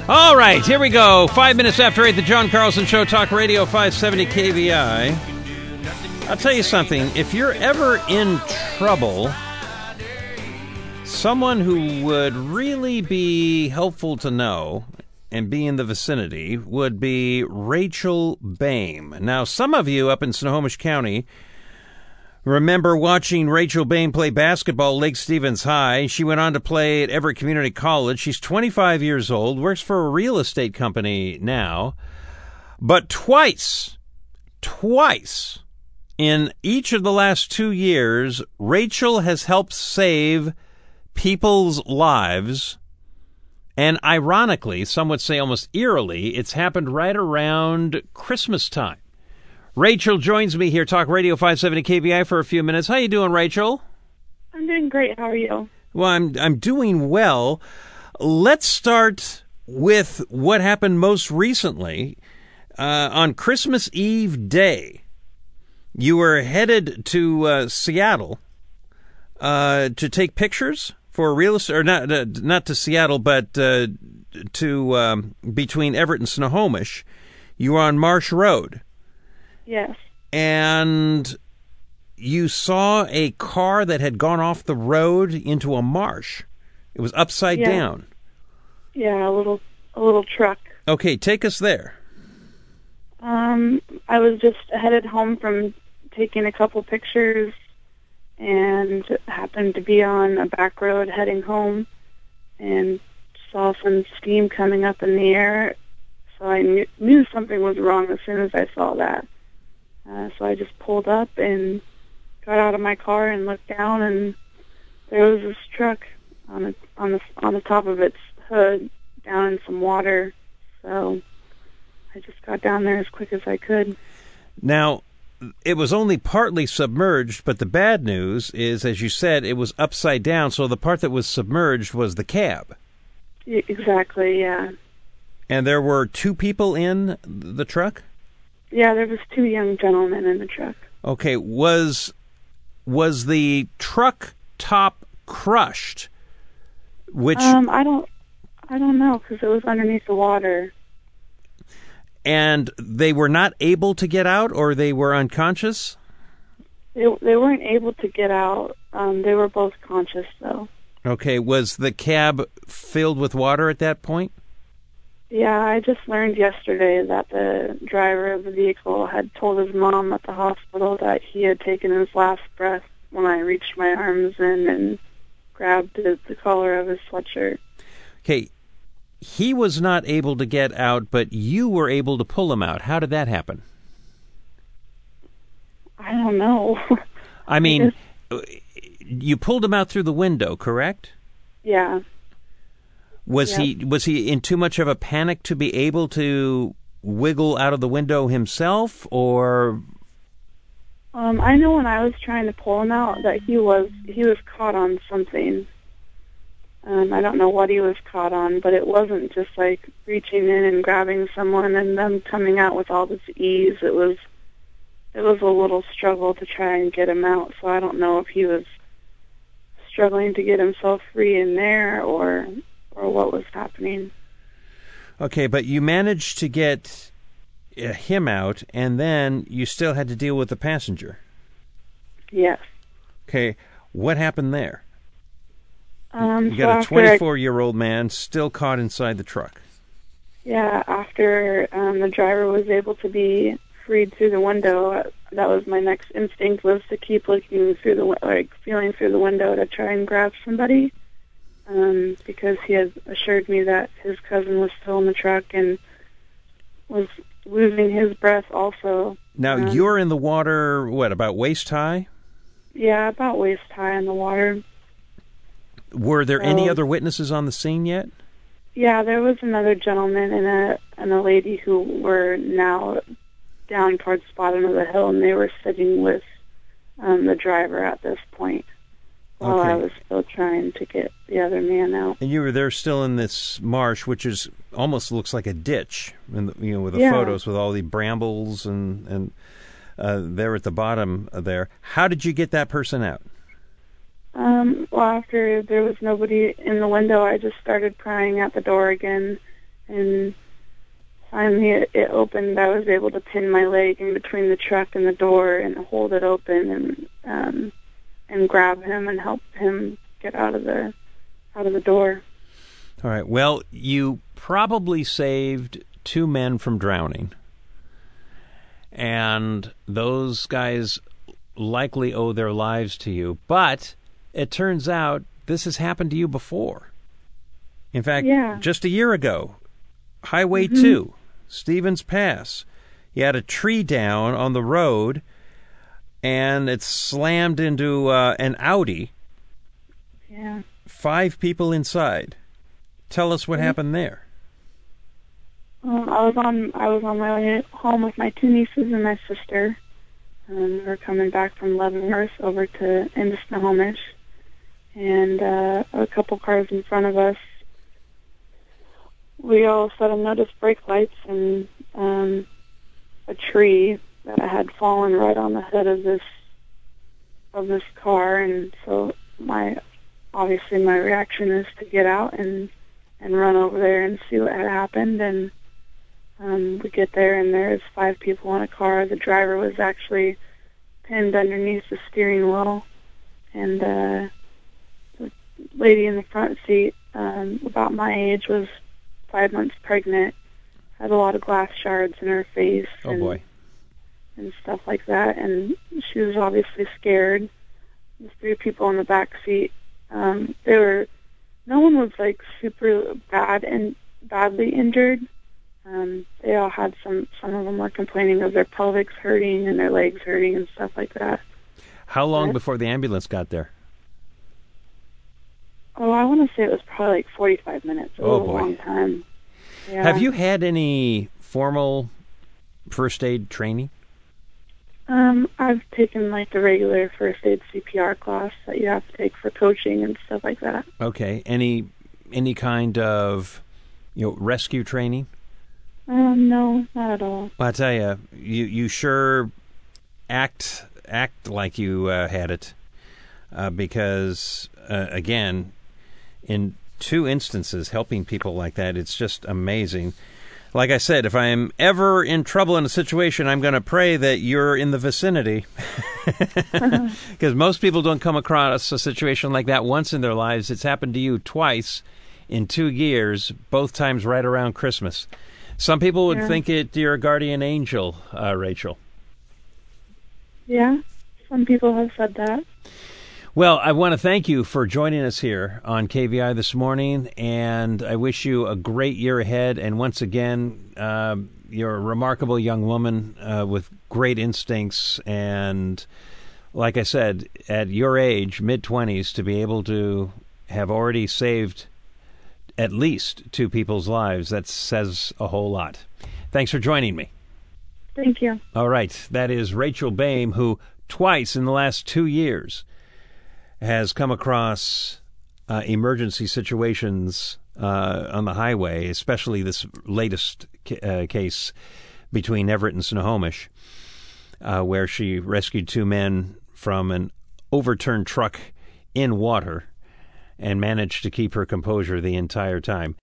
All right, here we go. 5 minutes after 8, the John Carlson Show, Talk Radio 570 KVI. I'll tell you something. If you're ever in trouble, someone who would really be helpful to know and be in the vicinity would be Rachel Boehm. Now, some of you up in Snohomish County remember watching Rachel Boehm play basketball at Lake Stevens High. She went on to play at Everett Community College. She's 25 years old, works for a real estate company now. But twice, in each of the last 2 years, Rachel has helped save people's lives. And ironically, some would say almost eerily, it's happened right around Christmas time. Rachel joins me here, Talk Radio 570 KVI, for a few minutes. How you doing, Rachel? I'm doing great. How are you? Well, I'm doing well. Let's start with what happened most recently. On Christmas Eve day, you were headed to Seattle to take pictures for real estate, or not to Seattle, but to between Everett and Snohomish. You were on Marsh Road. Yes. And you saw a car that had gone off the road into a marsh. It was upside down. Yeah, a little truck. Okay, take us there. I was just headed home from taking a couple pictures and happened to be on a back road heading home and saw some steam coming up in the air. So I knew something was wrong as soon as I saw that. So I just pulled up and got out of my car and looked down, and there was this truck on the top of its hood down in some water. So I just got down there as quick as I could. Now, it was only partly submerged, but the bad news is, as you said, it was upside down, so the part that was submerged was the cab. Exactly, yeah. And there were 2 people in the truck? Yeah, there was 2 young gentlemen in the truck. Okay, was the truck top crushed? Which I don't know, because it was underneath the water. And they were not able to get out, or they were unconscious? They weren't able to get out. They were both conscious, though. Okay, was the cab filled with water at that point? Yeah, I just learned yesterday that the driver of the vehicle had told his mom at the hospital that he had taken his last breath when I reached my arms in and grabbed the collar of his sweatshirt. Okay, he was not able to get out, but you were able to pull him out. How did that happen? I don't know. I mean, you pulled him out through the window, correct? Yeah. Was he in too much of a panic to be able to wiggle out of the window himself, or? I know when I was trying to pull him out that he was caught on something. I don't know what he was caught on, but it wasn't just like reaching in and grabbing someone and them coming out with all this ease. It was a little struggle to try and get him out. So I don't know if he was struggling to get himself free in there or what was happening. Okay, but you managed to get him out, and then you still had to deal with the passenger. Yes. Okay, what happened there? You got a 24-year-old man still caught inside the truck. Yeah, after the driver was able to be freed through the window, that was my next instinct, was to keep looking through feeling through the window to try and grab somebody. Because he had assured me that his cousin was still in the truck and was losing his breath also. Now, you're in the water, what, about waist high? Yeah, about waist high in the water. Were there any other witnesses on the scene yet? Yeah, there was another gentleman and a lady who were now down towards the bottom of the hill, and they were sitting with the driver at this point. While I was still trying to get the other man out. And you were there still in this marsh, which is almost looks like a ditch, with the photos with all the brambles and there at the bottom there. How did you get that person out? Well, after there was nobody in the window, I just started prying at the door again And finally it opened. I was able to pin my leg in between the truck and the door and hold it open and grab him and help him get out of the door. All right. Well, you probably saved 2 men from drowning. And those guys likely owe their lives to you. But it turns out this has happened to you before. In fact, just a year ago, Highway 2, Stevens Pass, you had a tree down on the road, and it slammed into an Audi. Yeah. 5 people inside. Tell us what happened there. I was on my way home with my 2 nieces and my sister. We were coming back from Leavenworth over into Snohomish, and a couple cars in front of us. We all suddenly noticed brake lights and a tree that had fallen right on the hood of this car, and so my reaction is to get out and run over there and see what had happened. And we get there, and there's 5 people in a car. The driver was actually pinned underneath the steering wheel, and the lady in the front seat, about my age, was 5 months pregnant, had a lot of glass shards in her face. Oh, boy. And stuff like that, and she was obviously scared. The 3 people in the back seat, no one was like super bad and badly injured. They all had some of them were complaining of their pelvics hurting and their legs hurting and stuff like that. How long before the ambulance got there? Oh, I want to say it was probably like 45 minutes. It was a long time. Yeah. Have you had any formal first aid training? I've taken like the regular first aid CPR class that you have to take for coaching and stuff like that. Okay. Any kind of rescue training? No, not at all. Well, I tell you, you sure act like you had it, because again, in 2 instances, helping people like that, it's just amazing. Like I said, if I'm ever in trouble in a situation, I'm going to pray that you're in the vicinity, because most people don't come across a situation like that once in their lives. It's happened to you twice in 2 years, both times right around Christmas. Some people would think you're a guardian angel, Rachel. Yeah, some people have said that. Well, I want to thank you for joining us here on KVI this morning, and I wish you a great year ahead. And once again, you're a remarkable young woman with great instincts. And like I said, at your age, mid-20s, to be able to have already saved at least 2 people's lives, that says a whole lot. Thanks for joining me. Thank you. All right. That is Rachel Boehm, who twice in the last 2 years has come across emergency situations on the highway, especially this latest case between Everett and Snohomish, where she rescued 2 men from an overturned truck in water and managed to keep her composure the entire time.